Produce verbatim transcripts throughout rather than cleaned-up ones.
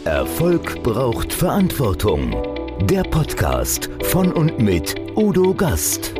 Erfolg braucht Verantwortung. Der Podcast von und mit Udo Gast.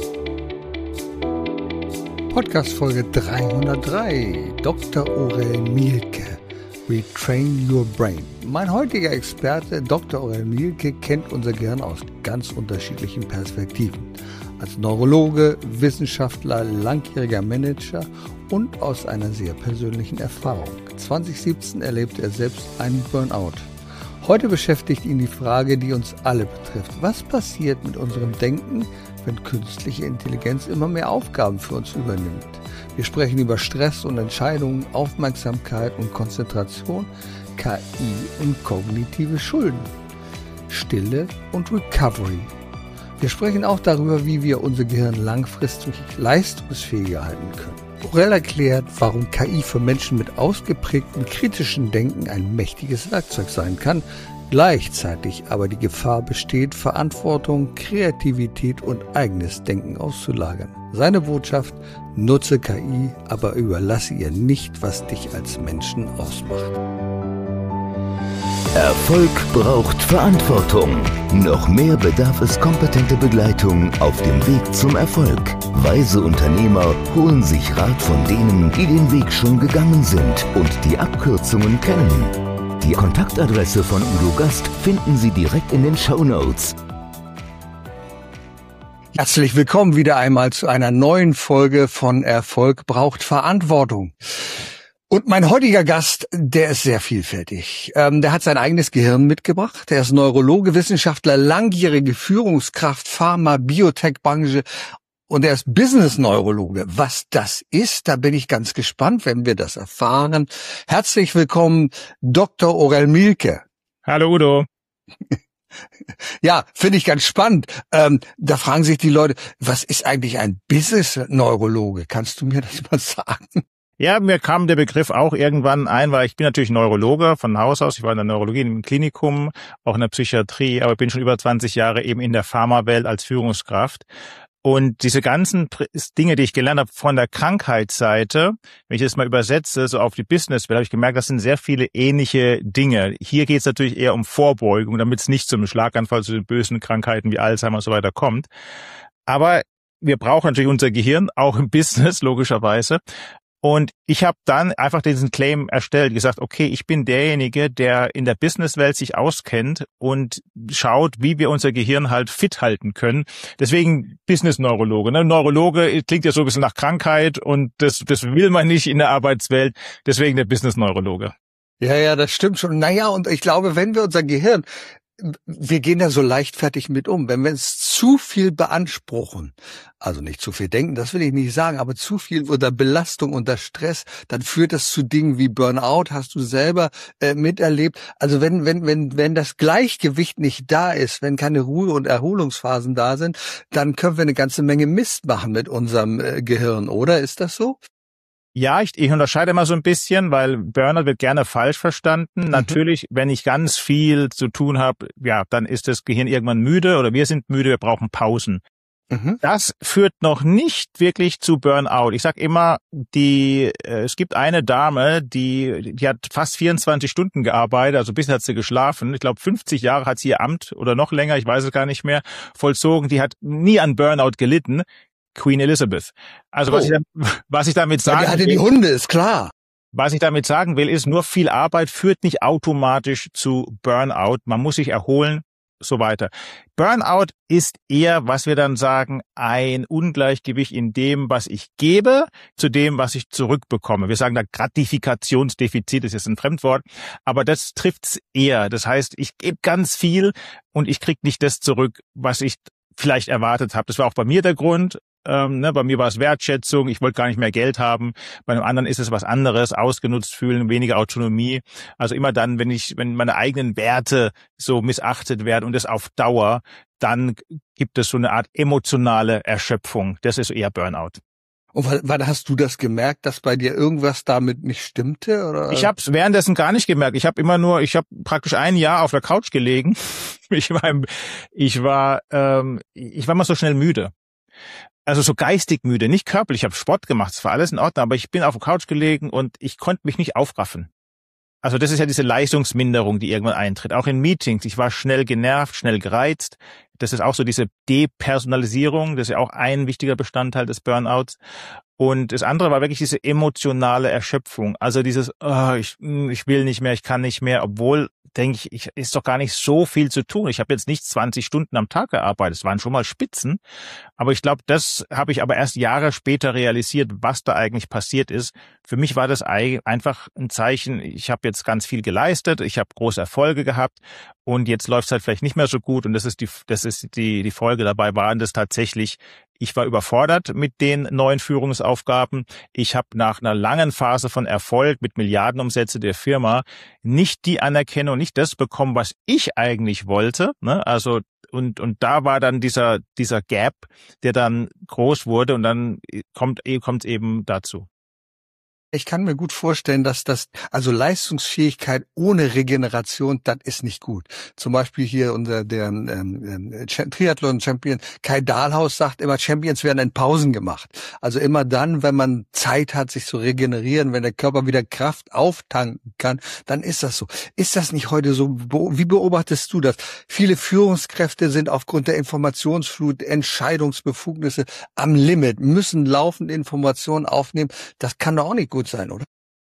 Podcast Folge dreihundertdrei. Doktor Aurel Mielke. Retrain Your Brain. Mein heutiger Experte, Doktor Aurel Mielke, kennt unser Gehirn aus ganz unterschiedlichen Perspektiven. Als Neurologe, Wissenschaftler, langjähriger Manager und aus einer sehr persönlichen Erfahrung. zwanzig siebzehn erlebte er selbst einen Burnout. Heute beschäftigt ihn die Frage, die uns alle betrifft. Was passiert mit unserem Denken, wenn künstliche Intelligenz immer mehr Aufgaben für uns übernimmt? Wir sprechen über Stress und Entscheidungen, Aufmerksamkeit und Konzentration, K I und kognitive Schulden, Stille und Recovery. Wir sprechen auch darüber, wie wir unser Gehirn langfristig leistungsfähiger halten können. Aurel erklärt, warum K I für Menschen mit ausgeprägtem kritischen Denken ein mächtiges Werkzeug sein kann, gleichzeitig aber die Gefahr besteht, Verantwortung, Kreativität und eigenes Denken auszulagern. Seine Botschaft: Nutze K I, aber überlasse ihr nicht, was dich als Menschen ausmacht. Erfolg braucht Verantwortung. Noch mehr bedarf es kompetente Begleitung auf dem Weg zum Erfolg. Weise Unternehmer holen sich Rat von denen, die den Weg schon gegangen sind und die Abkürzungen kennen. Die Kontaktadresse von Udo Gast finden Sie direkt in den Shownotes. Herzlich willkommen wieder einmal zu einer neuen Folge von Erfolg braucht Verantwortung. Und mein heutiger Gast, der ist sehr vielfältig. Ähm, der hat sein eigenes Gehirn mitgebracht. Er ist Neurologe, Wissenschaftler, langjährige Führungskraft, Pharma, Biotech-Branche und er ist Business-Neurologe. Was das ist, da bin ich ganz gespannt, wenn wir das erfahren. Herzlich willkommen, Doktor Aurel Mielke. Hallo Udo. Ja, finde ich ganz spannend. Ähm, da fragen sich die Leute, was ist eigentlich ein Business-Neurologe? Kannst du mir das mal sagen? Ja, mir kam der Begriff auch irgendwann ein, weil ich bin natürlich Neurologe von Haus aus. Ich war in der Neurologie im Klinikum, auch in der Psychiatrie, aber bin schon über zwanzig Jahre eben in der Pharmawelt als Führungskraft. Und diese ganzen Dinge, die ich gelernt habe von der Krankheitsseite, wenn ich das mal übersetze, so auf die Businesswelt, habe ich gemerkt, das sind sehr viele ähnliche Dinge. Hier geht es natürlich eher um Vorbeugung, damit es nicht zum Schlaganfall, zu den bösen Krankheiten wie Alzheimer und so weiter kommt. Aber wir brauchen natürlich unser Gehirn, auch im Business, logischerweise. Und ich habe dann einfach diesen Claim erstellt, gesagt, okay, ich bin derjenige, der in der Businesswelt sich auskennt und schaut, wie wir unser Gehirn halt fit halten können. Deswegen Business-Neurologe. Ne? Neurologe klingt ja so ein bisschen nach Krankheit und das, das will man nicht in der Arbeitswelt. Deswegen der Business-Neurologe. Ja, ja, das stimmt schon. Naja, und ich glaube, wenn wir unser Gehirn, wir gehen da so leichtfertig mit um. Wenn wir es zu viel beanspruchen, also nicht zu viel denken, das will ich nicht sagen, aber zu viel unter Belastung, unter Stress, dann führt das zu Dingen wie Burnout, hast du selber äh, miterlebt. Also wenn wenn wenn wenn das Gleichgewicht nicht da ist, wenn keine Ruhe- und Erholungsphasen da sind, dann können wir eine ganze Menge Mist machen mit unserem äh, Gehirn, oder? Ist das so? Ja, ich, ich unterscheide mal so ein bisschen, weil Burnout wird gerne falsch verstanden. Mhm. Natürlich, wenn ich ganz viel zu tun habe, ja, dann ist das Gehirn irgendwann müde oder wir sind müde, wir brauchen Pausen. Mhm. Das führt noch nicht wirklich zu Burnout. Ich sag immer, die äh, es gibt eine Dame, die die hat fast vierundzwanzig Stunden gearbeitet, also bisher hat sie geschlafen. Ich glaube, fünfzig Jahre hat sie ihr Amt oder noch länger, ich weiß es gar nicht mehr, vollzogen. Die hat nie an Burnout gelitten. Queen Elizabeth. Also oh. was, ich, was ich damit sagen will... Ja, die hatte die Hunde, ist klar. Was ich damit sagen will, ist, nur viel Arbeit führt nicht automatisch zu Burnout. Man muss sich erholen, so weiter. Burnout ist eher, was wir dann sagen, ein Ungleichgewicht in dem, was ich gebe, zu dem, was ich zurückbekomme. Wir sagen da Gratifikationsdefizit, das ist ein Fremdwort, aber das trifft's eher. Das heißt, ich gebe ganz viel und ich krieg nicht das zurück, was ich vielleicht erwartet habe. Das war auch bei mir der Grund. Ähm, ne, bei mir war es Wertschätzung, ich wollte gar nicht mehr Geld haben. Bei einem anderen ist es was anderes, ausgenutzt fühlen, weniger Autonomie. Also immer dann, wenn ich, wenn meine eigenen Werte so missachtet werden und das auf Dauer, dann gibt es so eine Art emotionale Erschöpfung. Das ist eher Burnout. Und wann hast du das gemerkt, dass bei dir irgendwas damit nicht stimmte? Oder? Ich habe es währenddessen gar nicht gemerkt. Ich habe immer nur, ich habe praktisch ein Jahr auf der Couch gelegen. Ich war, ich war, ähm, ich war immer so schnell müde. Also so geistig müde, nicht körperlich. Ich habe Sport gemacht, es war alles in Ordnung, aber ich bin auf der Couch gelegen und ich konnte mich nicht aufraffen. Also das ist ja diese Leistungsminderung, die irgendwann eintritt. Auch in Meetings. Ich war schnell genervt, schnell gereizt. Das ist auch so diese Depersonalisierung. Das ist ja auch ein wichtiger Bestandteil des Burnouts. Und das andere war wirklich diese emotionale Erschöpfung. Also dieses, oh, ich, ich will nicht mehr, ich kann nicht mehr, obwohl, denke ich, ich ist doch gar nicht so viel zu tun. Ich habe jetzt nicht zwanzig Stunden am Tag gearbeitet. Es waren schon mal Spitzen. Aber ich glaube, das habe ich aber erst Jahre später realisiert, was da eigentlich passiert ist. Für mich war das einfach ein Zeichen, ich habe jetzt ganz viel geleistet, ich habe große Erfolge gehabt und jetzt läuft es halt vielleicht nicht mehr so gut. Und das ist die, das ist die, die Folge dabei, waren das tatsächlich, ich war überfordert mit den neuen Führungsaufgaben. Ich habe nach einer langen Phase von Erfolg mit Milliardenumsätze der Firma nicht die Anerkennung, nicht das bekommen, was ich eigentlich wollte. Ne? Also und und da war dann dieser dieser Gap, der dann groß wurde und dann kommt kommt eben dazu. Ich kann mir gut vorstellen, dass das, also Leistungsfähigkeit ohne Regeneration, das ist nicht gut. Zum Beispiel hier unser, der ähm, Triathlon-Champion Kai Dahlhaus sagt immer, Champions werden in Pausen gemacht. Also immer dann, wenn man Zeit hat, sich zu regenerieren, wenn der Körper wieder Kraft auftanken kann, dann ist das so. Ist das nicht heute so? Wie beobachtest du das? Viele Führungskräfte sind aufgrund der Informationsflut, Entscheidungsbefugnisse am Limit, müssen laufende Informationen aufnehmen. Das kann doch auch nicht gut sein, oder?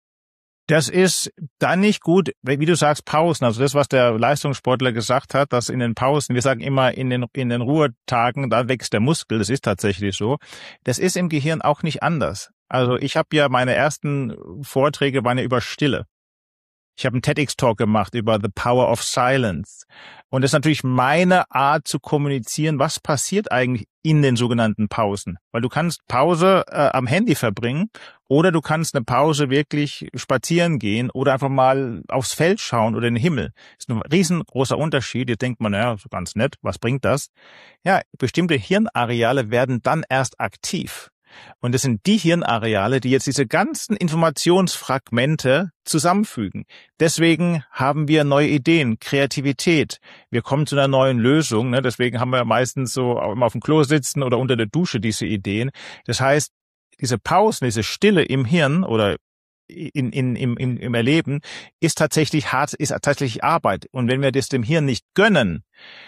Das ist dann nicht gut, wie du sagst, Pausen. Also das, was der Leistungssportler gesagt hat, dass in den Pausen, wir sagen immer in den, in den Ruhetagen, da wächst der Muskel. Das ist tatsächlich so. Das ist im Gehirn auch nicht anders. Also ich habe ja, meine ersten Vorträge waren ja über Stille. Ich habe einen TEDx-Talk gemacht über The Power of Silence. Und das ist natürlich meine Art zu kommunizieren, was passiert eigentlich in den sogenannten Pausen. Weil du kannst Pause äh, am Handy verbringen oder du kannst eine Pause wirklich spazieren gehen oder einfach mal aufs Feld schauen oder in den Himmel. Das ist ein riesengroßer Unterschied. Jetzt denkt man, naja, so ganz nett, was bringt das? Ja, bestimmte Hirnareale werden dann erst aktiv. Und das sind die Hirnareale, die jetzt diese ganzen Informationsfragmente zusammenfügen. Deswegen haben wir neue Ideen, Kreativität. Wir kommen zu einer neuen Lösung. Ne? Deswegen haben wir meistens so auch immer auf dem Klo sitzen oder unter der Dusche diese Ideen. Das heißt, diese Pausen, diese Stille im Hirn oder in, in, im, im, im Erleben ist tatsächlich hart, ist tatsächlich Arbeit. Und wenn wir das dem Hirn nicht gönnen,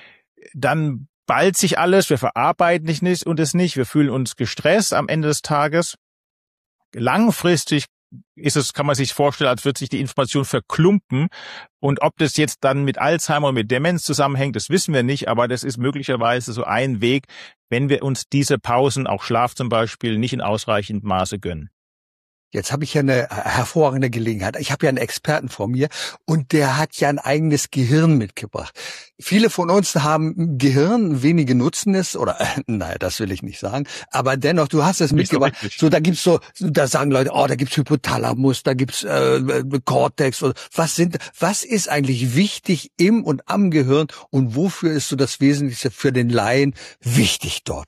dann ballt sich alles, wir verarbeiten nicht und es nicht, wir fühlen uns gestresst am Ende des Tages. Langfristig ist es, kann man sich vorstellen, als würde sich die Information verklumpen. Und ob das jetzt dann mit Alzheimer und mit Demenz zusammenhängt, das wissen wir nicht, aber das ist möglicherweise so ein Weg, wenn wir uns diese Pausen, auch Schlaf zum Beispiel, nicht in ausreichendem Maße gönnen. Jetzt habe ich ja eine hervorragende Gelegenheit. Ich habe ja einen Experten vor mir und der hat ja ein eigenes Gehirn mitgebracht. Viele von uns haben ein Gehirn, wenige nutzen es oder äh, nein, das will ich nicht sagen, aber dennoch, du hast es nicht mitgebracht. So, so, da gibt's so, da sagen Leute, oh, da gibt's Hypothalamus, da gibt's äh, Cortex oder was sind, was ist eigentlich wichtig im und am Gehirn und wofür ist so das Wesentliche für den Laien wichtig dort?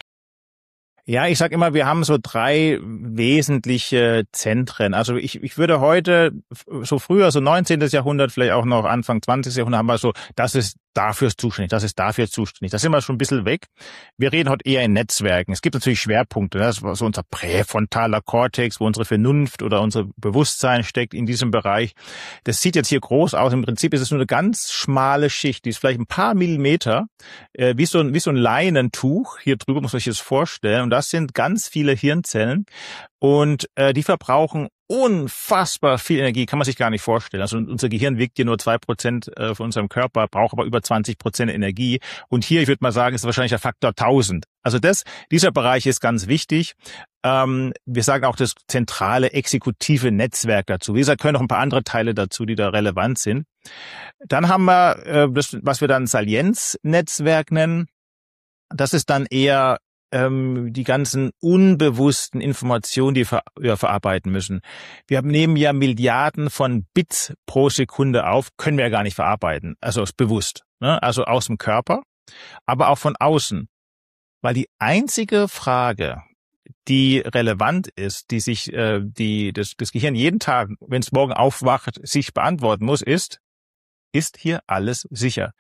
Ja, ich sag immer, wir haben so drei wesentliche Zentren. Also ich, ich würde heute, so früher, so neunzehnten. Jahrhundert, vielleicht auch noch Anfang zwanzigsten. Jahrhundert, haben wir so, das ist dafür zuständig, das ist dafür zuständig. Da sind wir schon ein bisschen weg. Wir reden heute eher in Netzwerken. Es gibt natürlich Schwerpunkte. Das ist so unser präfrontaler Kortex, wo unsere Vernunft oder unser Bewusstsein steckt in diesem Bereich. Das sieht jetzt hier groß aus. Im Prinzip ist es nur eine ganz schmale Schicht, die ist vielleicht ein paar Millimeter, äh, wie so ein, wie so ein Leinentuch. Hier drüber muss man sich das vorstellen. Und das sind ganz viele Hirnzellen. Und äh, die verbrauchen unfassbar viel Energie, kann man sich gar nicht vorstellen. Also unser Gehirn wiegt hier nur zwei Prozent äh, von unserem Körper, braucht aber über zwanzig Prozent Energie. Und hier, ich würde mal sagen, ist wahrscheinlich der Faktor tausend. Also das, dieser Bereich ist ganz wichtig. Ähm, wir sagen auch das zentrale exekutive Netzwerk dazu. Wie gesagt, können noch ein paar andere Teile dazu, die da relevant sind. Dann haben wir äh, das, was wir dann Salienznetzwerk nennen. Das ist dann eher die ganzen unbewussten Informationen, die wir verarbeiten müssen. Wir nehmen ja Milliarden von Bits pro Sekunde auf, können wir ja gar nicht verarbeiten, also ist bewusst, ne? Also aus dem Körper, aber auch von außen. Weil die einzige Frage, die relevant ist, die sich äh, die das, das Gehirn jeden Tag, wenn es morgen aufwacht, sich beantworten muss, ist, ist hier alles sicher?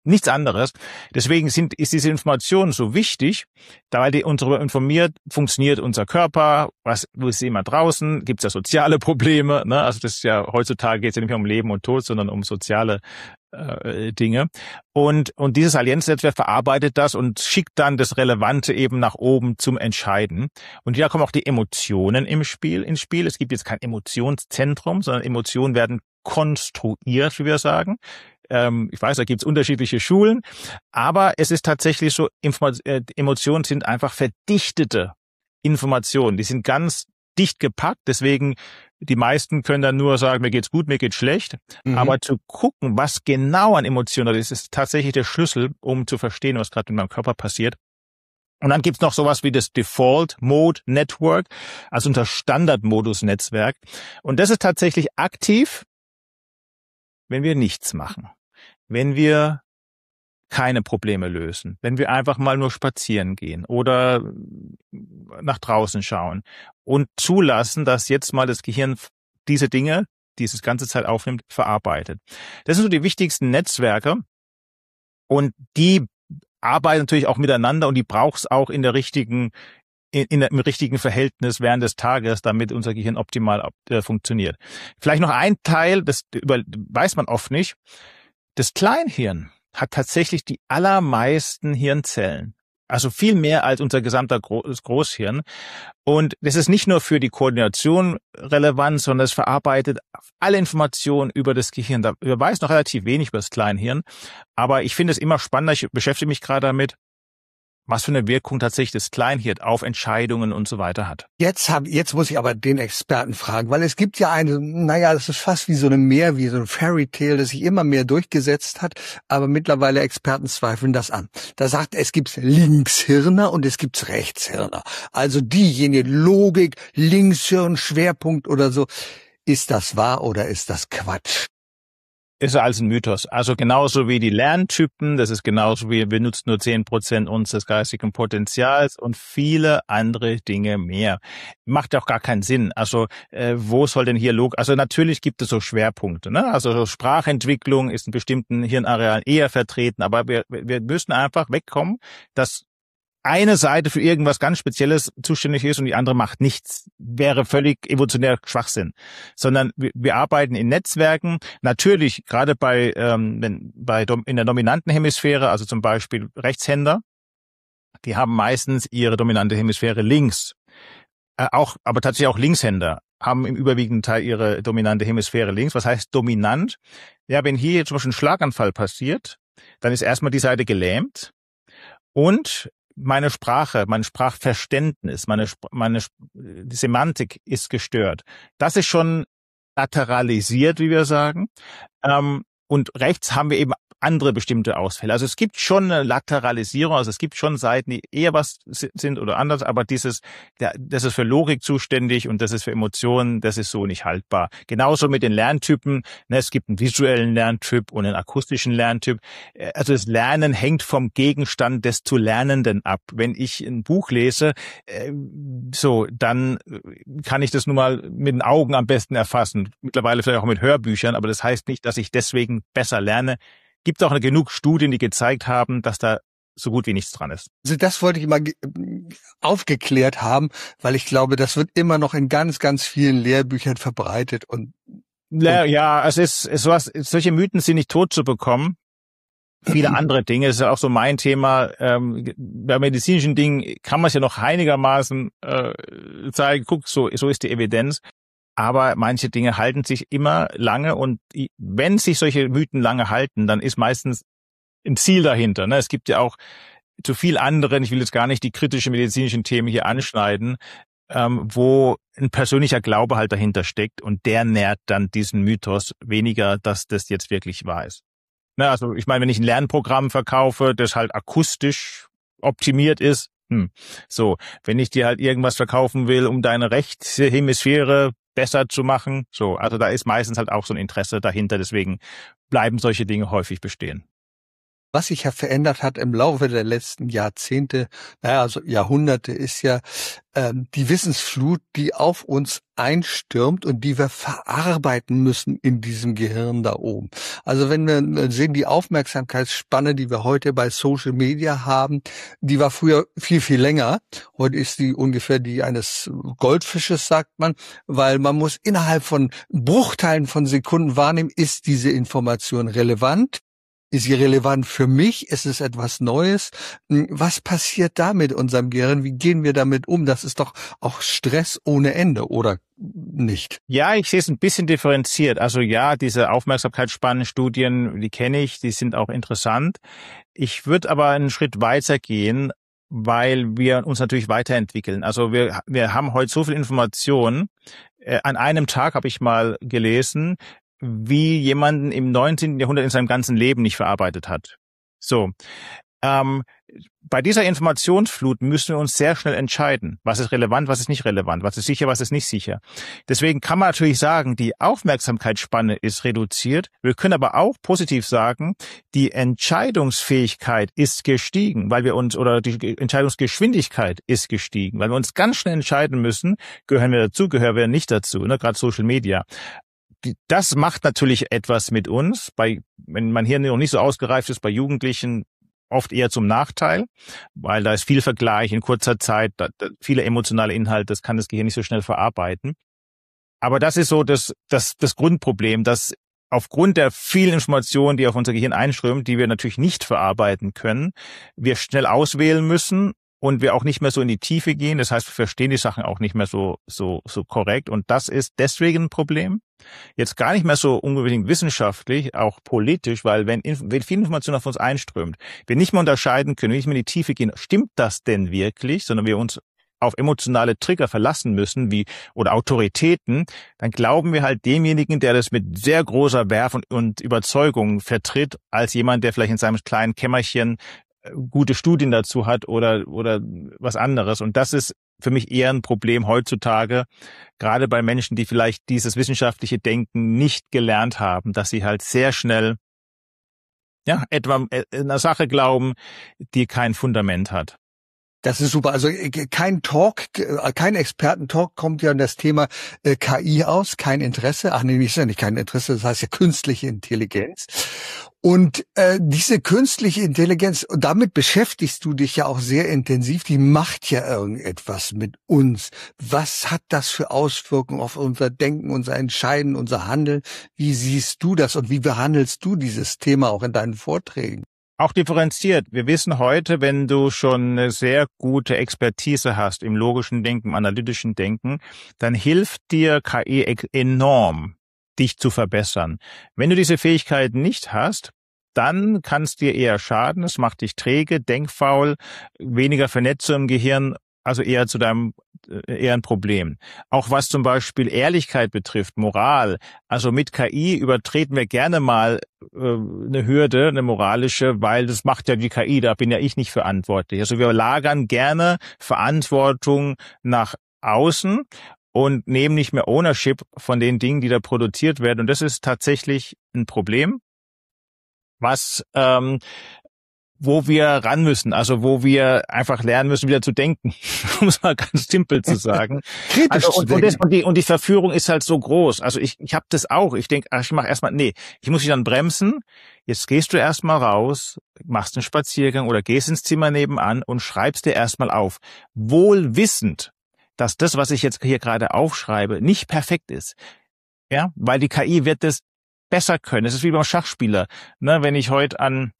Nichts anderes. Deswegen sind, ist diese Information so wichtig, da weil die uns darüber informiert, funktioniert unser Körper, was, wo ist immer draußen, gibt es ja soziale Probleme, ne? Also das ist ja, heutzutage geht es ja nicht mehr um Leben und Tod, sondern um soziale äh, Dinge. Und, und dieses Allianznetzwerk verarbeitet das und schickt dann das Relevante eben nach oben zum Entscheiden. Und hier kommen auch die Emotionen im Spiel, ins Spiel. Es gibt jetzt kein Emotionszentrum, sondern Emotionen werden konstruiert, wie wir sagen. Ähm, ich weiß, da gibt's unterschiedliche Schulen, aber es ist tatsächlich so, Inform- äh, Emotionen sind einfach verdichtete Informationen. Die sind ganz dicht gepackt, deswegen die meisten können dann nur sagen, mir geht's gut, mir geht's schlecht. Mhm. Aber zu gucken, was genau an Emotionen ist, ist tatsächlich der Schlüssel, um zu verstehen, was gerade in meinem Körper passiert. Und dann gibt's noch sowas wie das Default Mode Network, also unser Standardmodus Netzwerk. Und das ist tatsächlich aktiv, wenn wir nichts machen. Wenn wir keine Probleme lösen, wenn wir einfach mal nur spazieren gehen oder nach draußen schauen und zulassen, dass jetzt mal das Gehirn diese Dinge, die es die ganze Zeit aufnimmt, verarbeitet. Das sind so die wichtigsten Netzwerke und die arbeiten natürlich auch miteinander und die braucht es auch in der richtigen In, in, im richtigen Verhältnis während des Tages, damit unser Gehirn optimal äh, funktioniert. Vielleicht noch ein Teil, das über, weiß man oft nicht. Das Kleinhirn hat tatsächlich die allermeisten Hirnzellen. Also viel mehr als unser gesamter Groß- Großhirn. Und das ist nicht nur für die Koordination relevant, sondern es verarbeitet alle Informationen über das Gehirn. Da weiß noch relativ wenig über das Kleinhirn. Aber ich finde es immer spannender. Ich beschäftige mich gerade damit, was für eine Wirkung tatsächlich das Kleinhirn auf Entscheidungen und so weiter hat. Jetzt hab, jetzt muss ich aber den Experten fragen, weil es gibt ja eine, naja, das ist fast wie so eine Mär, wie so ein Fairy Tale, das sich immer mehr durchgesetzt hat, aber mittlerweile Experten zweifeln das an. Da sagt, es gibt Linkshirner und es gibt Rechtshirner. Also diejenige Logik, Linkshirn, Schwerpunkt oder so. Ist das wahr oder ist das Quatsch? Ist ja alles ein Mythos. Also genauso wie die Lerntypen, das ist genauso wie wir nutzen nur zehn Prozent unseres geistigen Potenzials und viele andere Dinge mehr. Macht auch gar keinen Sinn. Also äh, wo soll denn hier Log? Also natürlich gibt es so Schwerpunkte. Ne? Also so Sprachentwicklung ist in bestimmten Hirnarealen eher vertreten, aber wir, wir müssen einfach wegkommen, dass eine Seite für irgendwas ganz Spezielles zuständig ist und die andere macht nichts, wäre völlig evolutionär Schwachsinn. Sondern wir, wir arbeiten in Netzwerken, natürlich gerade bei, ähm, wenn, bei in der dominanten Hemisphäre, also zum Beispiel Rechtshänder, die haben meistens ihre dominante Hemisphäre links. Äh, auch, aber tatsächlich auch Linkshänder haben im überwiegenden Teil ihre dominante Hemisphäre links. Was heißt dominant? Ja, wenn hier jetzt zum Beispiel ein Schlaganfall passiert, dann ist erstmal die Seite gelähmt und meine Sprache, mein Sprachverständnis, meine, meine die Semantik ist gestört. Das ist schon lateralisiert, wie wir sagen. Ähm, und rechts haben wir eben andere bestimmte Ausfälle. Also es gibt schon eine Lateralisierung, also es gibt schon Seiten, die eher was sind oder anders, aber dieses, das ist für Logik zuständig und das ist für Emotionen, das ist so nicht haltbar. Genauso mit den Lerntypen, ne, es gibt einen visuellen Lerntyp und einen akustischen Lerntyp. Also das Lernen hängt vom Gegenstand des zu Lernenden ab. Wenn ich ein Buch lese, so, dann kann ich das nun mal mit den Augen am besten erfassen. Mittlerweile vielleicht auch mit Hörbüchern, aber das heißt nicht, dass ich deswegen besser lerne. Gibt auch genug Studien, die gezeigt haben, dass da so gut wie nichts dran ist. Also das wollte ich mal aufgeklärt haben, weil ich glaube, das wird immer noch in ganz, ganz vielen Lehrbüchern verbreitet und, und ja, ja, es ist, es was, solche Mythen sind nicht tot zu bekommen. Viele andere Dinge, das ist ja auch so mein Thema. Ähm, bei medizinischen Dingen kann man es ja noch einigermaßen äh, zeigen, guck, so, so ist die Evidenz. Aber manche Dinge halten sich immer lange und wenn sich solche Mythen lange halten, dann ist meistens ein Ziel dahinter. Ne? Es gibt ja auch zu viel anderen, ich will jetzt gar nicht die kritischen medizinischen Themen hier anschneiden, ähm, wo ein persönlicher Glaube halt dahinter steckt und der nährt dann diesen Mythos weniger, dass das jetzt wirklich wahr ist. Ne? Also ich meine, wenn ich ein Lernprogramm verkaufe, das halt akustisch optimiert ist, hm, so, wenn ich dir halt irgendwas verkaufen will, um deine rechte Hemisphäre besser zu machen. So, also da ist meistens halt auch so ein Interesse dahinter, deswegen bleiben solche Dinge häufig bestehen. Was sich ja verändert hat im Laufe der letzten Jahrzehnte, naja, also Jahrhunderte, ist ja ähm, die Wissensflut, die auf uns einstürmt und die wir verarbeiten müssen in diesem Gehirn da oben. Also wenn wir sehen, die Aufmerksamkeitsspanne, die wir heute bei Social Media haben, die war früher viel, viel länger. Heute ist die ungefähr die eines Goldfisches, sagt man, weil man muss innerhalb von Bruchteilen von Sekunden wahrnehmen, ist diese Information relevant? Ist sie relevant für mich? Ist es etwas Neues? Was passiert da mit unserem Gehirn? Wie gehen wir damit um? Das ist doch auch Stress ohne Ende, oder nicht? Ja, ich sehe es ein bisschen differenziert. Also ja, diese Aufmerksamkeitsspannenstudien, die kenne ich, die sind auch interessant. Ich würde aber einen Schritt weiter gehen, weil wir uns natürlich weiterentwickeln. Also wir, wir haben heute so viel Information. Äh, an einem Tag habe ich mal gelesen, wie jemanden im neunzehnten Jahrhundert in seinem ganzen Leben nicht verarbeitet hat. So, ähm, bei dieser Informationsflut müssen wir uns sehr schnell entscheiden, was ist relevant, was ist nicht relevant, was ist sicher, was ist nicht sicher. Deswegen kann man natürlich sagen, die Aufmerksamkeitsspanne ist reduziert. Wir können aber auch positiv sagen, die Entscheidungsfähigkeit ist gestiegen, weil wir uns, oder die Entscheidungsgeschwindigkeit ist gestiegen, weil wir uns ganz schnell entscheiden müssen, gehören wir dazu, gehören wir nicht dazu, ne? Gerade Social Media. Das macht natürlich etwas mit uns, bei, wenn man hier noch nicht so ausgereift ist, bei Jugendlichen oft eher zum Nachteil, weil da ist viel Vergleich in kurzer Zeit, da, da, viele emotionale Inhalte, das kann das Gehirn nicht so schnell verarbeiten. Aber das ist so das, das, das Grundproblem, dass aufgrund der vielen Informationen, die auf unser Gehirn einströmen, die wir natürlich nicht verarbeiten können, wir schnell auswählen müssen. Und wir auch nicht mehr so in die Tiefe gehen. Das heißt, wir verstehen die Sachen auch nicht mehr so, so, so korrekt. Und das ist deswegen ein Problem. Jetzt gar nicht mehr so unbedingt wissenschaftlich, auch politisch, weil wenn, wenn viel Information auf uns einströmt, wir nicht mehr unterscheiden können, nicht mehr in die Tiefe gehen, stimmt das denn wirklich, sondern wir uns auf emotionale Trigger verlassen müssen, wie, oder Autoritäten, dann glauben wir halt demjenigen, der das mit sehr großer Werf und, und Überzeugung vertritt, als jemand, der vielleicht in seinem kleinen Kämmerchen gute Studien dazu hat oder oder was anderes. Und das ist für mich eher ein Problem heutzutage, gerade bei Menschen, die vielleicht dieses wissenschaftliche Denken nicht gelernt haben, dass sie halt sehr schnell ja etwa einer Sache glauben, die kein Fundament hat. Das ist super. Also kein Talk, kein Expertentalk kommt ja an das Thema äh, K I aus, kein Interesse. Ach nee, ist ja nicht kein Interesse, das heißt ja künstliche Intelligenz. Und äh, diese künstliche Intelligenz, damit beschäftigst du dich ja auch sehr intensiv, die macht ja irgendetwas mit uns. Was hat das für Auswirkungen auf unser Denken, unser Entscheiden, unser Handeln? Wie siehst du das und wie behandelst du dieses Thema auch in deinen Vorträgen? Auch differenziert. Wir wissen heute, wenn du schon eine sehr gute Expertise hast im logischen Denken, im analytischen Denken, dann hilft dir K I enorm, dich zu verbessern. Wenn du diese Fähigkeiten nicht hast, dann kann es dir eher schaden. Es macht dich träge, denkfaul, weniger Vernetzung im Gehirn, also eher zu deinem eher ein Problem. Auch was zum Beispiel Ehrlichkeit betrifft, Moral. Also mit K I übertreten wir gerne mal äh, eine Hürde, eine moralische, weil das macht ja die K I, da bin ja ich nicht verantwortlich. Also wir lagern gerne Verantwortung nach außen und nehmen nicht mehr Ownership von den Dingen, die da produziert werden. Und das ist tatsächlich ein Problem, was ähm, wo wir ran müssen, also wo wir einfach lernen müssen, wieder zu denken, um es mal ganz simpel zu sagen. Kritisch also, zu und, denken. Und, das, und, die, und die Verführung ist halt so groß. Also ich, ich habe das auch. Ich denke, ich mache erstmal, nee, ich muss mich dann bremsen. Jetzt gehst du erstmal raus, machst einen Spaziergang oder gehst ins Zimmer nebenan und schreibst dir erstmal auf. Wohl wissend, dass das, was ich jetzt hier gerade aufschreibe, nicht perfekt ist. Ja, weil die K I wird das besser können. Es ist wie beim Schachspieler. Ne, wenn ich heute an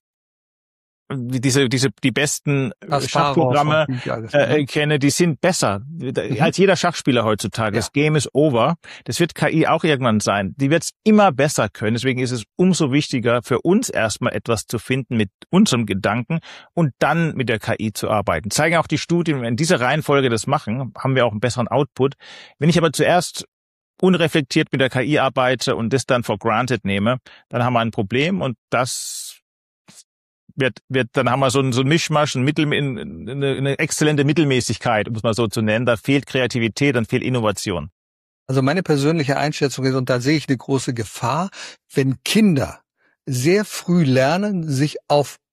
diese diese die besten Schachprogramme äh, kenne, die sind besser mhm. als jeder Schachspieler heutzutage. Ja. Das Game is over. Das wird K I auch irgendwann sein. Die wird es immer besser können. Deswegen ist es umso wichtiger für uns erstmal etwas zu finden mit unserem Gedanken und dann mit der K I zu arbeiten. Zeigen auch die Studien, wenn wir in dieser Reihenfolge das machen, haben wir auch einen besseren Output. Wenn ich aber zuerst unreflektiert mit der K I arbeite und das dann for granted nehme, dann haben wir ein Problem und das wird, wird, dann haben wir so ein, so ein Mischmasch, ein Mittel, eine, eine exzellente Mittelmäßigkeit, um es mal so zu nennen. Da fehlt Kreativität, dann fehlt Innovation. Also meine persönliche Einschätzung ist, und da sehe ich eine große Gefahr, wenn Kinder sehr früh lernen, sich auf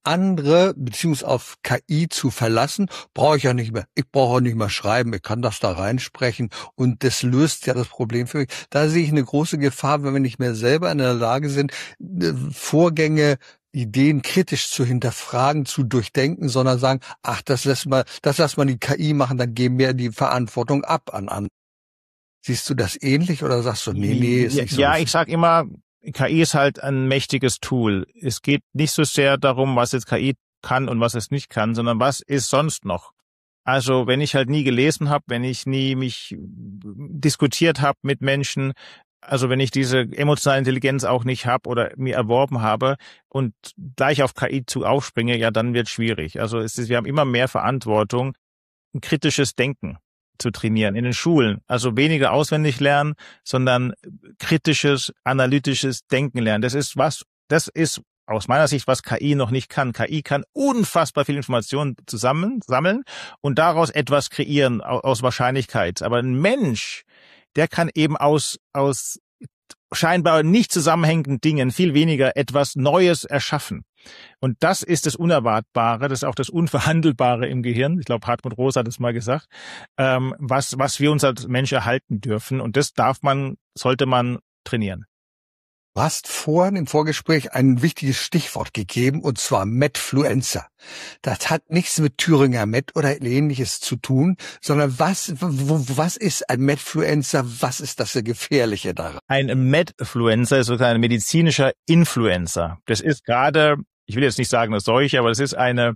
andere beziehungsweise auf K I zu verlassen, brauche ich ja nicht mehr. Ich brauche auch nicht mehr schreiben, ich kann das da reinsprechen und das löst ja das Problem für mich. Da sehe ich eine große Gefahr, wenn wir nicht mehr selber in der Lage sind, Vorgänge, Ideen kritisch zu hinterfragen, zu durchdenken, sondern sagen, ach, das lässt mal, das lässt man die K I machen, dann geben wir die Verantwortung ab an andere. Siehst du das ähnlich oder sagst du, nee, nee, ist nicht so? Ja, ich sag immer, K I ist halt ein mächtiges Tool. Es geht nicht so sehr darum, was jetzt K I kann und was es nicht kann, sondern was ist sonst noch. Also wenn ich halt nie gelesen habe, wenn ich nie mich diskutiert habe mit Menschen, also wenn ich diese emotionale Intelligenz auch nicht habe oder mir erworben habe und gleich auf K I zu aufspringe, ja, dann wird schwierig. Also es ist, wir haben immer mehr Verantwortung, ein kritisches Denken zu trainieren in den Schulen. Also weniger auswendig lernen, sondern kritisches, analytisches Denken lernen. Das ist was, das ist aus meiner Sicht, was K I noch nicht kann. K I kann unfassbar viel Informationen zusammen sammeln und daraus etwas kreieren aus Wahrscheinlichkeit. Aber ein Mensch, der kann eben aus, aus scheinbar nicht zusammenhängenden Dingen viel weniger etwas Neues erschaffen. Und das ist das Unerwartbare, das ist auch das Unverhandelbare im Gehirn. Ich glaube, Hartmut Rosa hat es mal gesagt, ähm, was, was wir uns als Mensch erhalten dürfen. Und das darf man, sollte man trainieren. Du hast vorhin im Vorgespräch ein wichtiges Stichwort gegeben, und zwar Medfluencer. Das hat nichts mit Thüringer Med oder Ähnliches zu tun, sondern was, was ist ein Medfluencer? Was ist das Gefährliche daran? Ein Medfluencer ist sozusagen ein medizinischer Influencer. Das ist gerade, ich will jetzt nicht sagen eine Seuche, aber das ist eine,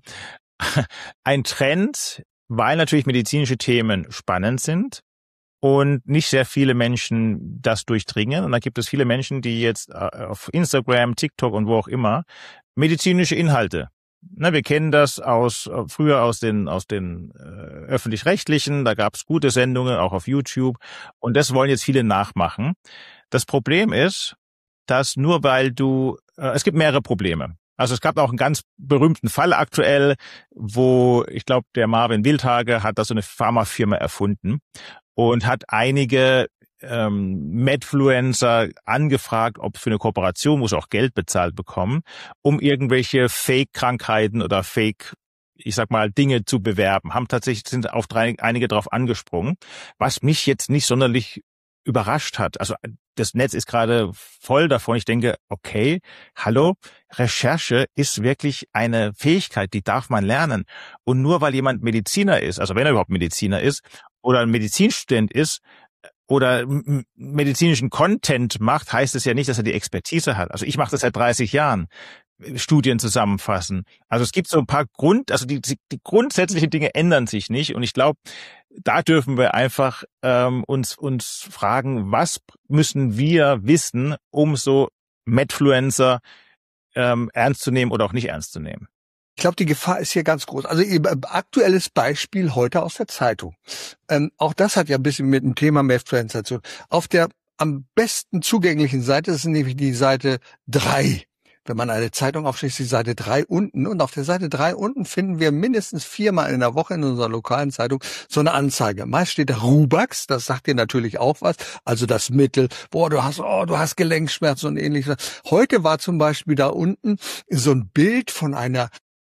ein Trend, weil natürlich medizinische Themen spannend sind und nicht sehr viele Menschen das durchdringen. Und da gibt es viele Menschen, die jetzt auf Instagram, TikTok und wo auch immer medizinische Inhalte. Na, wir kennen das aus früher aus den aus den äh, öffentlich-rechtlichen. Da gab es gute Sendungen, auch auf YouTube. Und das wollen jetzt viele nachmachen. Das Problem ist, dass nur weil du, äh, es gibt mehrere Probleme. Also es gab auch einen ganz berühmten Fall aktuell, wo ich glaube, der Marvin Wildhage hat da so eine Pharmafirma erfunden und hat einige ähm, Medfluencer angefragt, ob für eine Kooperation, wo sie auch Geld bezahlt bekommen, um irgendwelche Fake-Krankheiten oder Fake, ich sag mal, Dinge zu bewerben. Haben tatsächlich, sind auf drei, einige drauf angesprungen, was mich jetzt nicht sonderlich überrascht hat. Also das Netz ist gerade voll davon. Ich denke, okay, hallo, Recherche ist wirklich eine Fähigkeit, die darf man lernen. Und nur weil jemand Mediziner ist, also wenn er überhaupt Mediziner ist oder ein Medizinstudent ist oder m- medizinischen Content macht, heißt es ja nicht, dass er die Expertise hat. Also ich mache das seit dreißig Jahren. Studien zusammenfassen. Also es gibt so ein paar Grund, also die, die grundsätzlichen Dinge ändern sich nicht und ich glaube, da dürfen wir einfach ähm, uns uns fragen, was müssen wir wissen, um so Medfluencer ähm, ernst zu nehmen oder auch nicht ernst zu nehmen. Ich glaube, die Gefahr ist hier ganz groß. Also aktuelles Beispiel heute aus der Zeitung. Ähm, auch das hat ja ein bisschen mit dem Thema Medfluencer zu tun. Auf der am besten zugänglichen Seite, das ist nämlich die Seite drei. Wenn man eine Zeitung aufschlägt, die Seite drei unten. Und auf der Seite drei unten finden wir mindestens viermal in der Woche in unserer lokalen Zeitung so eine Anzeige. Meist steht da Rubax, das sagt dir natürlich auch was. Also das Mittel, boah, du hast, oh, du hast Gelenkschmerzen und ähnliches. Heute war zum Beispiel da unten so ein Bild von einer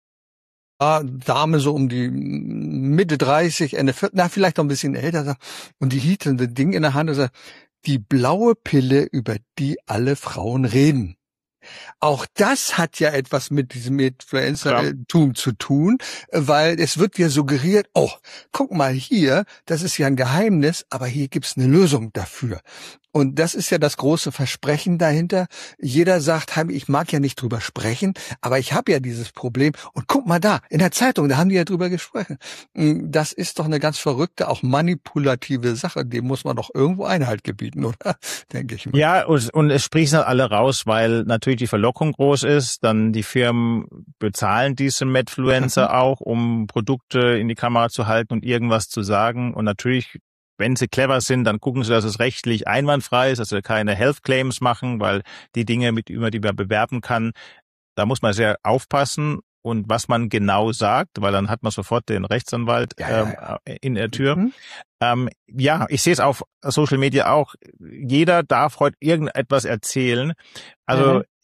Dame so um die Mitte dreißig, Ende vierzig, na, vielleicht noch ein bisschen älter. Und die hielt ein Ding in der Hand und sagt, die blaue Pille, über die alle Frauen reden. Auch das hat ja etwas mit diesem Influencer-Tum zu tun, weil es wird dir suggeriert, oh, guck mal hier, das ist ja ein Geheimnis, aber hier gibt's eine Lösung dafür. Und das ist ja das große Versprechen dahinter. Jeder sagt, ich mag ja nicht drüber sprechen, aber ich habe ja dieses Problem. Und guck mal da, in der Zeitung, da haben die ja drüber gesprochen. Das ist doch eine ganz verrückte, auch manipulative Sache. Dem muss man doch irgendwo Einhalt gebieten, oder? Denke ich mal. Ja, und, und es sprechen dann alle raus, weil natürlich die Verlockung groß ist. Dann die Firmen bezahlen diese Medfluencer mhm. auch, um Produkte in die Kamera zu halten und irgendwas zu sagen. Und natürlich, wenn sie clever sind, dann gucken sie, dass es rechtlich einwandfrei ist, dass sie keine Health Claims machen, weil die Dinge, mit über die man bewerben kann, da muss man sehr aufpassen und was man genau sagt, weil dann hat man sofort den Rechtsanwalt ja, ähm, ja, ja. in der Tür. Mhm. Ähm, ja, ich sehe es auf Social Media auch. Jeder darf heute irgendetwas erzählen. Also mhm.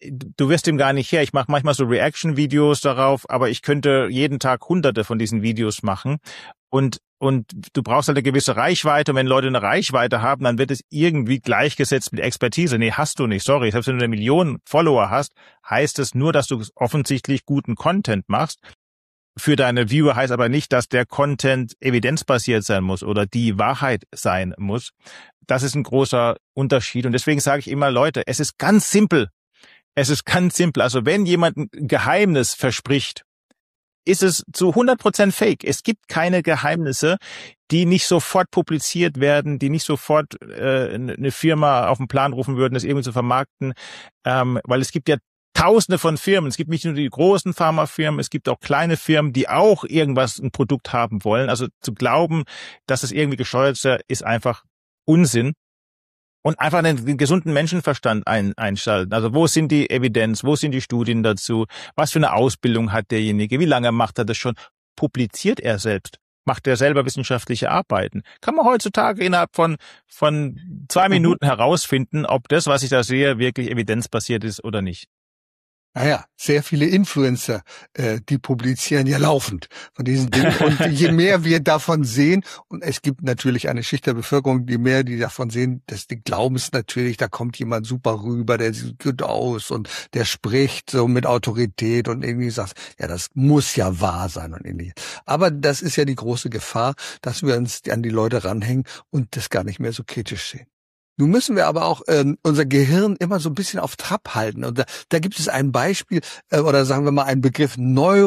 du wirst ihm gar nicht her. Ich mache manchmal so Reaction-Videos darauf, aber ich könnte jeden Tag hunderte von diesen Videos machen. Und und du brauchst halt eine gewisse Reichweite. Und wenn Leute eine Reichweite haben, dann wird es irgendwie gleichgesetzt mit Expertise. Nee, hast du nicht. Sorry. Selbst wenn du eine Million Follower hast, heißt es nur, dass du offensichtlich guten Content machst. Für deine Viewer heißt aber nicht, dass der Content evidenzbasiert sein muss oder die Wahrheit sein muss. Das ist ein großer Unterschied. Und deswegen sage ich immer, Leute, es ist ganz simpel. Es ist ganz simpel. Also wenn jemand ein Geheimnis verspricht, ist es zu hundert Prozent fake. Es gibt keine Geheimnisse, die nicht sofort publiziert werden, die nicht sofort äh, eine Firma auf den Plan rufen würden, das irgendwie zu vermarkten, ähm, weil es gibt ja Tausende von Firmen. Es gibt nicht nur die großen Pharmafirmen, es gibt auch kleine Firmen, die auch irgendwas, ein Produkt haben wollen. Also zu glauben, dass es irgendwie gesteuert ist, ist einfach Unsinn. Und einfach einen gesunden Menschenverstand ein, einschalten. Also wo sind die Evidenz, wo sind die Studien dazu, was für eine Ausbildung hat derjenige, wie lange macht er das schon, publiziert er selbst, macht er selber wissenschaftliche Arbeiten. Kann man heutzutage innerhalb von von zwei Minuten herausfinden, ob das, was ich da sehe, wirklich evidenzbasiert ist oder nicht. Naja, sehr viele Influencer, äh, die publizieren ja laufend von diesen Dingen. Und je mehr wir davon sehen, und es gibt natürlich eine Schicht der Bevölkerung, je mehr die davon sehen, dass die glauben es natürlich, da kommt jemand super rüber, der sieht gut aus und der spricht so mit Autorität und irgendwie sagt, ja, das muss ja wahr sein und ähnliches. Aber das ist ja die große Gefahr, dass wir uns an die Leute ranhängen und das gar nicht mehr so kritisch sehen. Nun müssen wir aber auch ähm, unser Gehirn immer so ein bisschen auf Trab halten. Und da, da gibt es ein Beispiel, äh, oder sagen wir mal einen Begriff,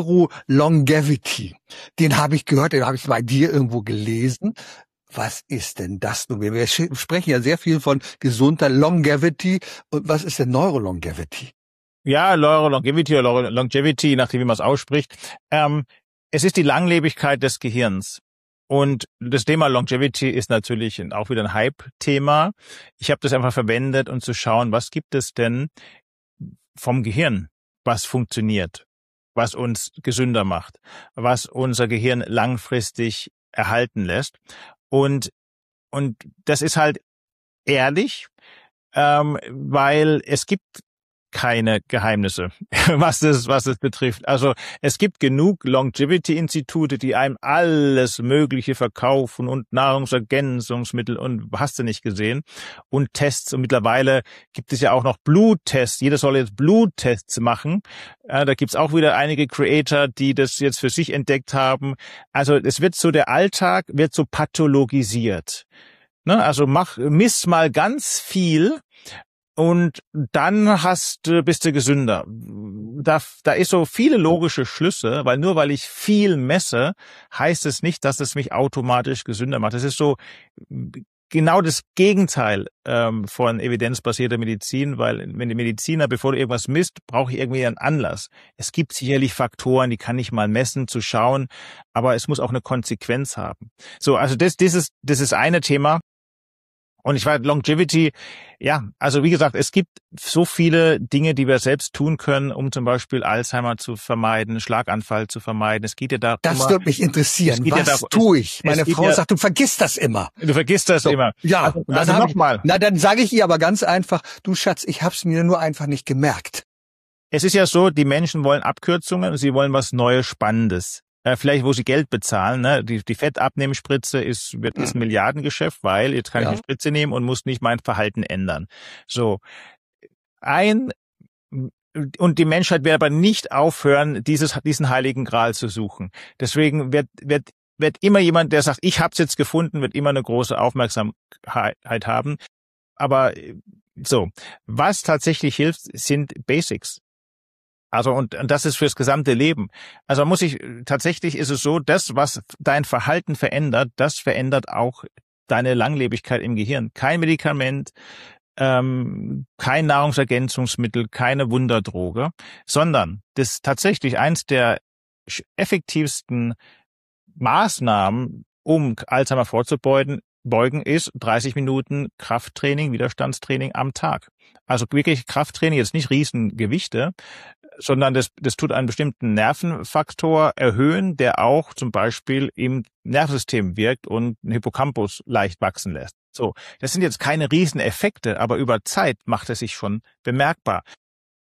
Neurolongevity. Den habe ich gehört, den habe ich bei dir irgendwo gelesen. Was ist denn das nun? Wir, wir sprechen ja sehr viel von gesunder Longevity. Und was ist denn Neurolongevity? Ja, Neurolongevity oder Longevity, nachdem wie man es ausspricht. Ähm, es ist die Langlebigkeit des Gehirns. Und das Thema Longevity ist natürlich auch wieder ein Hype-Thema. Ich habe das einfach verwendet, um zu schauen, was gibt es denn vom Gehirn, was funktioniert, was uns gesünder macht, was unser Gehirn langfristig erhalten lässt. Und und das ist halt ehrlich, ähm, weil es gibt keine Geheimnisse, was das, was das betrifft. Also es gibt genug Longevity-Institute, die einem alles Mögliche verkaufen und Nahrungsergänzungsmittel und hast du nicht gesehen und Tests. Und mittlerweile gibt es ja auch noch Bluttests. Jeder soll jetzt Bluttests machen. Ja, da gibt's auch wieder einige Creator, die das jetzt für sich entdeckt haben. Also es wird so, der Alltag wird so pathologisiert. Ne? Also mach, miss mal ganz viel. Und dann hast, bist du gesünder. Da, da ist so viele logische Schlüsse, weil nur weil ich viel messe, heißt es nicht, dass es mich automatisch gesünder macht. Das ist so genau das Gegenteil ähm, von evidenzbasierter Medizin, weil wenn die Mediziner, bevor du irgendwas misst, brauche ich irgendwie einen Anlass. Es gibt sicherlich Faktoren, die kann ich mal messen, zu schauen, aber es muss auch eine Konsequenz haben. So, also das, das ist, das ist eine Thema. Und ich weiß, Longevity, ja, also wie gesagt, es gibt so viele Dinge, die wir selbst tun können, um zum Beispiel Alzheimer zu vermeiden, Schlaganfall zu vermeiden. Es geht ja darum. Das würde mich interessieren. Was ja darum, tue ich? Meine Frau ja, sagt, du vergisst das immer. Du vergisst das so, immer. Ja, also, also nochmal. Na, dann sage ich ihr aber ganz einfach, du Schatz, ich hab's mir nur einfach nicht gemerkt. Es ist ja so, die Menschen wollen Abkürzungen, sie wollen was Neues, Spannendes. Vielleicht, wo sie Geld bezahlen, ne? Die, die Fettabnehmspritze ist, wird, ist ein Milliardengeschäft, weil jetzt kann ja. ich die Spritze nehmen und muss nicht mein Verhalten ändern. So. Ein, und die Menschheit wird aber nicht aufhören, dieses, diesen heiligen Gral zu suchen. Deswegen wird, wird, wird immer jemand, der sagt, ich hab's jetzt gefunden, wird immer eine große Aufmerksamkeit haben. Aber, so. Was tatsächlich hilft, sind Basics. Also und, und das ist fürs gesamte Leben. Also muss ich tatsächlich ist es so, das was dein Verhalten verändert, das verändert auch deine Langlebigkeit im Gehirn. Kein Medikament, ähm, kein Nahrungsergänzungsmittel, keine Wunderdroge, sondern das tatsächlich eins der effektivsten Maßnahmen, um Alzheimer vorzubeugen, beugen ist dreißig Minuten Krafttraining, Widerstandstraining am Tag. Also wirklich Krafttraining, jetzt nicht Riesengewichte, sondern das, das tut einen bestimmten Nervenfaktor erhöhen, der auch zum Beispiel im Nervensystem wirkt und den Hippocampus leicht wachsen lässt. So, das sind jetzt keine Rieseneffekte, aber über Zeit macht es sich schon bemerkbar.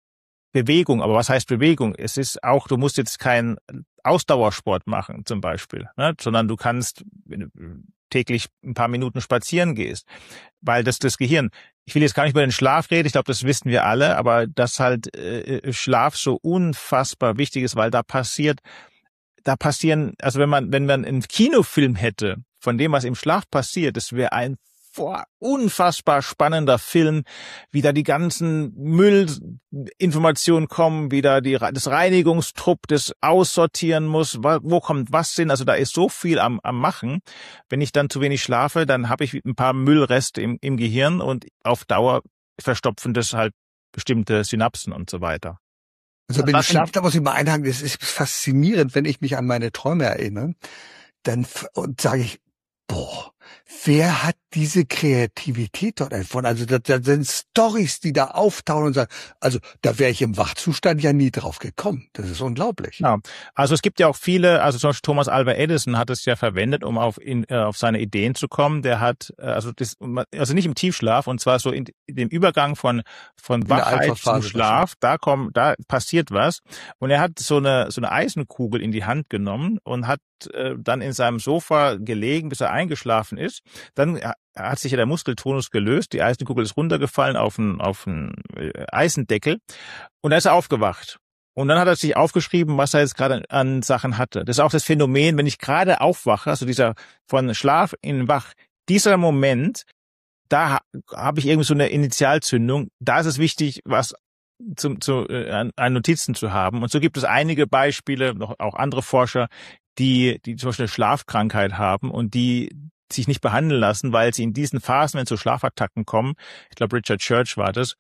Bewegung. Aber was heißt Bewegung? Es ist auch, du musst jetzt keinen Ausdauersport machen zum Beispiel, ne? Sondern du kannst, wenn du täglich ein paar Minuten spazieren gehst, weil das das Gehirn, ich will jetzt gar nicht über den Schlaf reden, ich glaube, das wissen wir alle, aber dass halt äh, Schlaf so unfassbar wichtig ist, weil da passiert, da passieren, also wenn man, wenn man einen Kinofilm hätte von dem, was im Schlaf passiert, das wäre ein Boah, unfassbar spannender Film, wie da die ganzen Müllinformationen kommen, wie da die, das Reinigungstrupp das aussortieren muss, wo kommt was hin, also da ist so viel am, am Machen. Wenn ich dann zu wenig schlafe, dann habe ich ein paar Müllreste im, im Gehirn und auf Dauer verstopfen das halt bestimmte Synapsen und so weiter. Also wenn ich schlafe, da muss ich mal einhaken, das ist faszinierend, wenn ich mich an meine Träume erinnere, dann und sage ich, boah, wer hat diese Kreativität dort empfunden? Also das, das sind Storys, die da auftauchen und sagen, also da wäre ich im Wachzustand ja nie drauf gekommen. Das ist unglaublich. Ja, also es gibt ja auch viele, also zum Beispiel Thomas Alva Edison hat es ja verwendet, um auf in, äh, auf seine Ideen zu kommen. Der hat äh, also das, also nicht im Tiefschlaf, und zwar so in, in dem Übergang von von Wachheit zum Schlaf. Da kommt, da passiert was. Und er hat so eine so eine Eisenkugel in die Hand genommen und hat äh, dann in seinem Sofa gelegen, bis er eingeschlafen ist. Dann hat sich ja der Muskeltonus gelöst, die Eisenkugel ist runtergefallen auf einen, auf einen Eisendeckel und da ist er aufgewacht. Und dann hat er sich aufgeschrieben, was er jetzt gerade an Sachen hatte. Das ist auch das Phänomen, wenn ich gerade aufwache, also dieser von Schlaf in Wach, dieser Moment, da habe ich irgendwie so eine Initialzündung, da ist es wichtig, was zum, zu, äh, an Notizen zu haben. Und so gibt es einige Beispiele, noch auch andere Forscher, die, die zum Beispiel eine Schlafkrankheit haben und die sich nicht behandeln lassen, weil sie in diesen Phasen, wenn es zu Schlafattacken kommen, ich glaube Richard Church war das,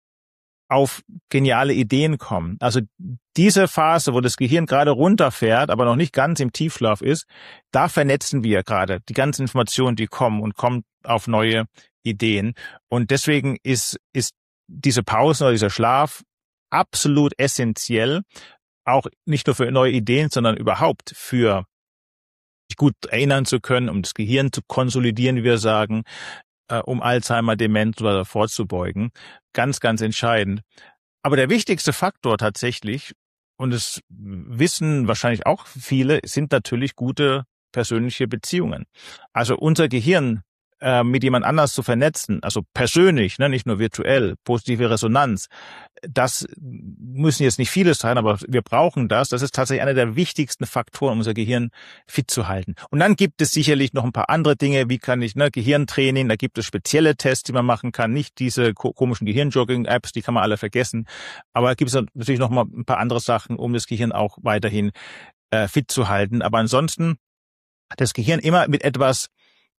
auf geniale Ideen kommen. Also diese Phase, wo das Gehirn gerade runterfährt, aber noch nicht ganz im Tiefschlaf ist, da vernetzen wir gerade die ganzen Informationen, die kommen und kommen auf neue Ideen. Und deswegen ist, ist diese Pause oder dieser Schlaf absolut essentiell, auch nicht nur für neue Ideen, sondern überhaupt für sich gut erinnern zu können, um das Gehirn zu konsolidieren, wie wir sagen, äh, um Alzheimer, Demenz oder vorzubeugen. Ganz, ganz entscheidend. Aber der wichtigste Faktor tatsächlich, und das wissen wahrscheinlich auch viele, sind natürlich gute persönliche Beziehungen. Also unser Gehirn äh, mit jemand anders zu vernetzen, also persönlich, ne, nicht nur virtuell, positive Resonanz, das müssen jetzt nicht viele sein, aber wir brauchen das. Das ist tatsächlich einer der wichtigsten Faktoren, um unser Gehirn fit zu halten. Und dann gibt es sicherlich noch ein paar andere Dinge, wie kann ich, ne, Gehirntraining, da gibt es spezielle Tests, die man machen kann, nicht diese ko- komischen Gehirnjogging-Apps, die kann man alle vergessen, aber gibt es natürlich noch mal ein paar andere Sachen, um das Gehirn auch weiterhin äh, fit zu halten. Aber ansonsten das Gehirn immer mit etwas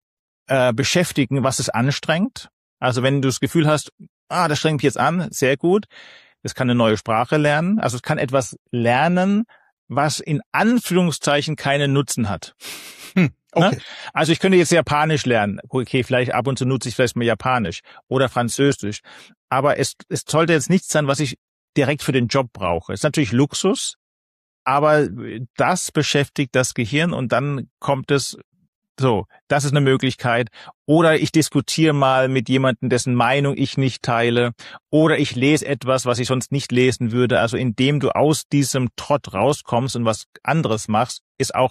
äh, beschäftigen, was es anstrengt. Also wenn du das Gefühl hast, ah, das strengt mich jetzt an, sehr gut. Es kann eine neue Sprache lernen. Also es kann etwas lernen, was in Anführungszeichen keinen Nutzen hat. Hm, okay. Ne? Also ich könnte jetzt Japanisch lernen. Okay, vielleicht ab und zu nutze ich vielleicht mal Japanisch oder Französisch. Aber es, es sollte jetzt nichts sein, was ich direkt für den Job brauche. Es ist natürlich Luxus, aber das beschäftigt das Gehirn und dann kommt es so, das ist eine Möglichkeit. Oder ich diskutiere mal mit jemandem, dessen Meinung ich nicht teile. Oder ich lese etwas, was ich sonst nicht lesen würde. Also indem du aus diesem Trott rauskommst und was anderes machst, ist auch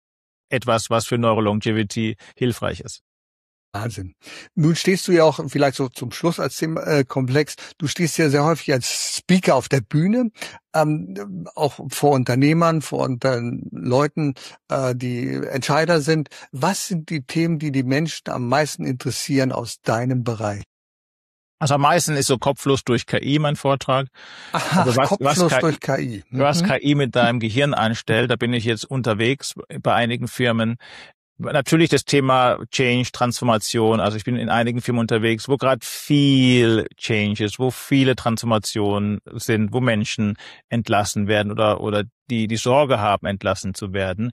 etwas, was für Neurolongevity hilfreich ist. Wahnsinn. Nun stehst du ja auch, vielleicht so zum Schluss als Themenkomplex, du stehst ja sehr häufig als Speaker auf der Bühne, ähm, auch vor Unternehmern, vor unter Leuten, äh, die Entscheider sind. Was sind die Themen, die die Menschen am meisten interessieren aus deinem Bereich? Also am meisten ist so Kopflos durch K I mein Vortrag. Aha, also was, Kopflos was K I, durch K I. Mhm. Was K I mit deinem Gehirn anstellt, da bin ich jetzt unterwegs bei einigen Firmen. Natürlich das Thema Change, Transformation. Also ich bin in einigen Firmen unterwegs, wo gerade viel Change ist, wo viele Transformationen sind, wo Menschen entlassen werden oder oder die die Sorge haben, entlassen zu werden,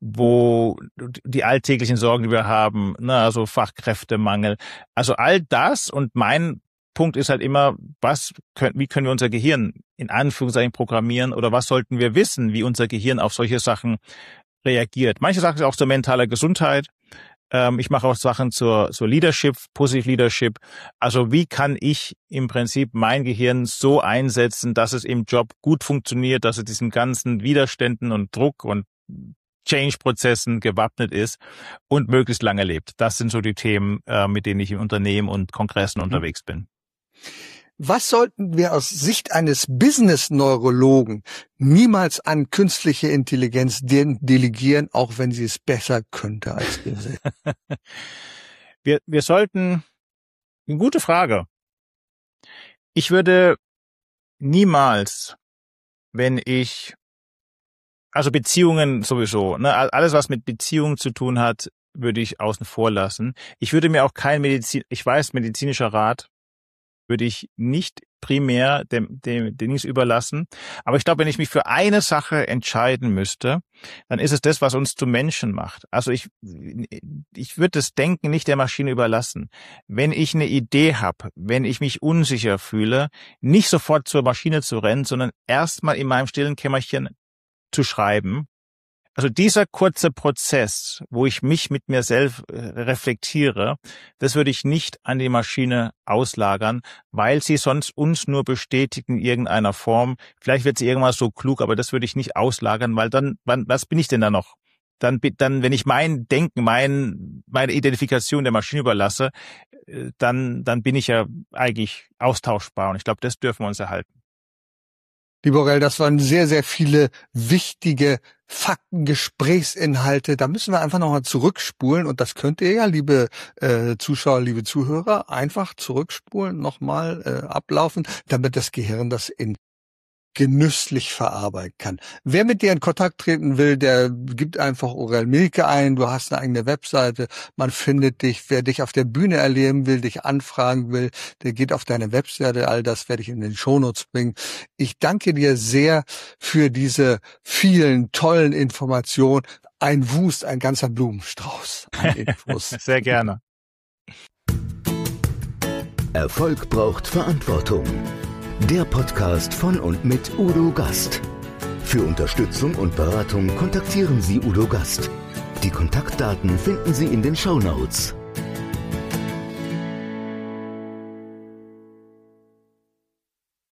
wo die alltäglichen Sorgen, die wir haben, ne, also Fachkräftemangel. Also all das, und mein Punkt ist halt immer, was können, wie können wir unser Gehirn in Anführungszeichen programmieren oder was sollten wir wissen, wie unser Gehirn auf solche Sachen reagiert. Manche Sachen sind auch zur mentalen Gesundheit. Ähm, ich mache auch Sachen zur, zur Leadership, Positive Leadership. Also wie kann ich im Prinzip mein Gehirn so einsetzen, dass es im Job gut funktioniert, dass es diesen ganzen Widerständen und Druck und Change-Prozessen gewappnet ist und möglichst lange lebt. Das sind so die Themen, äh, mit denen ich im Unternehmen und Kongressen mhm. unterwegs bin. Was sollten wir aus Sicht eines Business-Neurologen niemals an künstliche Intelligenz de- delegieren, auch wenn sie es besser könnte als wir selbst? wir, wir sollten, eine gute Frage. Ich würde niemals, wenn ich, also Beziehungen sowieso, ne, alles was mit Beziehungen zu tun hat, würde ich außen vor lassen. Ich würde mir auch kein Medizin, ich weiß, medizinischer Rat würde ich nicht primär dem, dem Dings überlassen. Aber ich glaube, wenn ich mich für eine Sache entscheiden müsste, dann ist es das, was uns zu Menschen macht. Also ich, ich würde das Denken nicht der Maschine überlassen. Wenn ich eine Idee habe, wenn ich mich unsicher fühle, nicht sofort zur Maschine zu rennen, sondern erstmal in meinem stillen Kämmerchen zu schreiben. Also dieser kurze Prozess, wo ich mich mit mir selbst reflektiere, das würde ich nicht an die Maschine auslagern, weil sie sonst uns nur bestätigt in irgendeiner Form. Vielleicht wird sie irgendwas so klug, aber das würde ich nicht auslagern, weil dann, wann, was bin ich denn da noch? Dann, dann, wenn ich mein Denken, mein, meine Identifikation der Maschine überlasse, dann, dann bin ich ja eigentlich austauschbar. Und ich glaube, das dürfen wir uns erhalten. Lieber Aurel, das waren sehr, sehr viele wichtige Fakten, Gesprächsinhalte. Da müssen wir einfach nochmal zurückspulen. Und das könnt ihr ja, liebe äh, Zuschauer, liebe Zuhörer, einfach zurückspulen, nochmal äh, ablaufen, damit das Gehirn das in genüsslich verarbeiten kann. Wer mit dir in Kontakt treten will, der gibt einfach Aurel Mielke ein. Du hast eine eigene Webseite. Man findet dich. Wer dich auf der Bühne erleben will, dich anfragen will, der geht auf deine Webseite. All das werde ich in den Shownotes bringen. Ich danke dir sehr für diese vielen tollen Informationen. Ein Wust, ein ganzer Blumenstrauß an Infos. Sehr gerne. Erfolg braucht Verantwortung. Der Podcast von und mit Udo Gast. Für Unterstützung und Beratung kontaktieren Sie Udo Gast. Die Kontaktdaten finden Sie in den Shownotes.